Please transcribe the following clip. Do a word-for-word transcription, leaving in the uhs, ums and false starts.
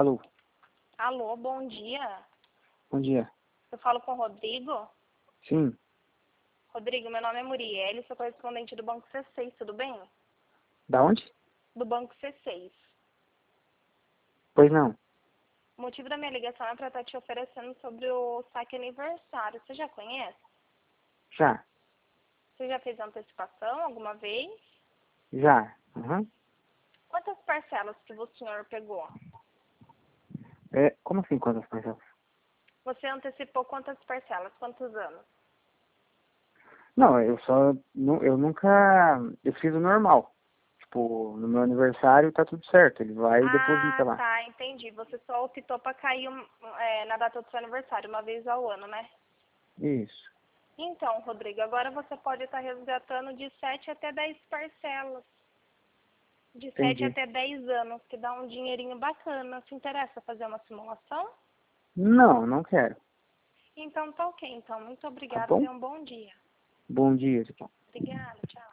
Alô? Alô, bom dia. Bom dia. Eu falo com o Rodrigo? Sim. Rodrigo, meu nome é Muriel, sou correspondente do Banco C seis, tudo bem? Da onde? Do Banco C seis. Pois não. O motivo da minha ligação é para estar te oferecendo sobre o saque aniversário. Você já conhece? Já. Você já fez antecipação alguma vez? Já. Uhum. Quantas parcelas que o senhor pegou? É, como assim quantas parcelas? Você antecipou quantas parcelas? Quantos anos? Não, eu só... nu- Eu nunca... Eu fiz o normal. Tipo, no meu aniversário tá tudo certo. Ele vai e deposita Ah, lá. tá, entendi. Você só optou para cair um- é, na data do seu aniversário, uma vez ao ano, né? Isso. Então, Rodrigo, agora você pode estar resgatando de sete até dez parcelas. De sete Entendi. até dez anos, que dá um dinheirinho bacana. Te interessa fazer uma simulação? Não, não quero. Então tá ok. Então, muito Tá obrigada. bom? Tenha um bom dia. Bom dia, tchau. Obrigada, tchau.